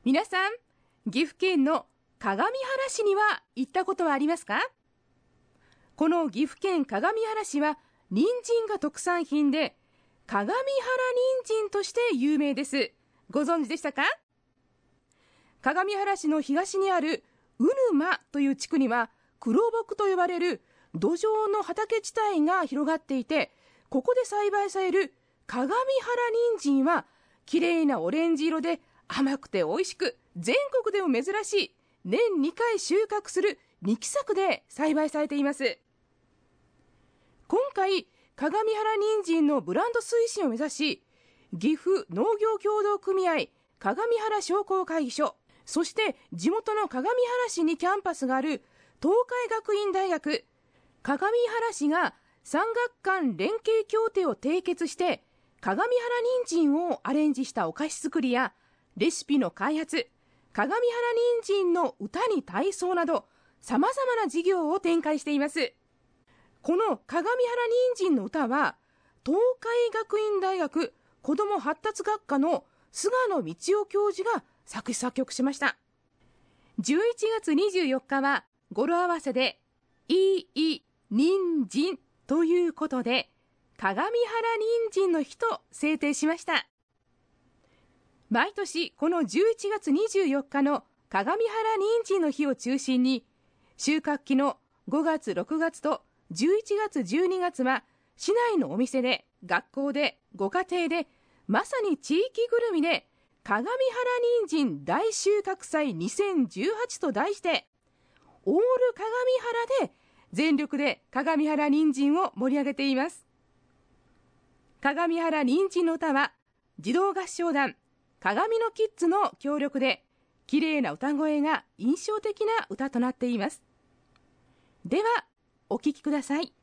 皆さん、岐阜県の各務原市には行ったことはありますか？この岐阜県各務原市は人参が特産品で、各務原人参として有名です。ご存知でしたか？各務原市の東にある鵜沼という地区には黒木と呼ばれる土壌の畑地帯が広がっていて、ここで栽培される各務原人参はきれいなオレンジ色で甘くて美味しく、全国でも珍しい年2回収穫する二期作で栽培されています。今回各務原人参のブランド推進を目指し、岐阜農業協同組合各務原商工会議所、そして地元の各務原市にキャンパスがある東海学院大学各務原市が産学官連携協定を締結して、各務原人参をアレンジしたお菓子作りやレシピの開発、各務原人参の歌に体操など様々な事業を展開しています。この各務原人参の歌は東海学院大学子ども発達学科の菅野道夫教授が作詞作曲しました。11月24日は語呂合わせでいい人参ということで、各務原人参の日と制定しました。毎年この11月24日の各務原人参の日を中心に、収穫期の5月6月と11月12月は市内のお店で、学校で、ご家庭でまさに地域ぐるみで各務原人参大収穫祭2018と題して、オール各務原で全力で各務原人参を盛り上げています。各務原人参の歌は児童合唱団かがみのキッズの協力で、綺麗な歌声が印象的な歌となっています。ではお聴きください。